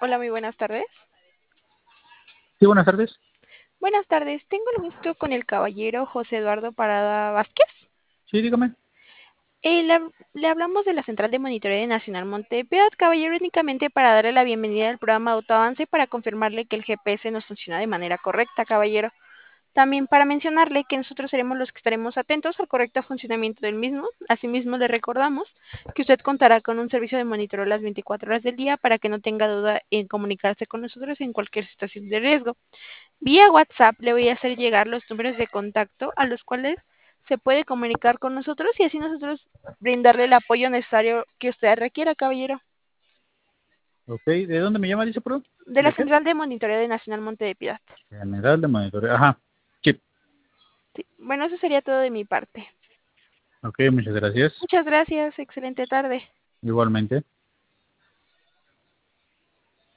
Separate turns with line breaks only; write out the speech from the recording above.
Hola, muy buenas tardes.
Sí, buenas tardes.
Buenas tardes, tengo el gusto con el caballero José Eduardo Parada Vázquez.
Sí, dígame.
Le hablamos de la Central de Monitoreo de Nacional Montepiedad, caballero, únicamente para darle la bienvenida al programa Autoavance y para confirmarle que el GPS nos funciona de manera correcta, caballero. También para mencionarle que nosotros seremos los que estaremos atentos al correcto funcionamiento del mismo. Asimismo, le recordamos que usted contará con un servicio de monitoreo las 24 horas del día para que no tenga duda en comunicarse con nosotros en cualquier situación de riesgo. Vía WhatsApp le voy a hacer llegar los números de contacto a los cuales se puede comunicar con nosotros y así nosotros brindarle el apoyo necesario que usted requiera, caballero.
Ok, ¿de dónde me llama, dice, perdón?
De la
¿De qué?
Central de Monitoreo de Nacional Monte de Piedad.
General de Monitoreo. Ajá. Sí.
Sí. Bueno, eso sería todo de mi parte.
Ok, muchas gracias.
Muchas gracias. Excelente tarde.
Igualmente.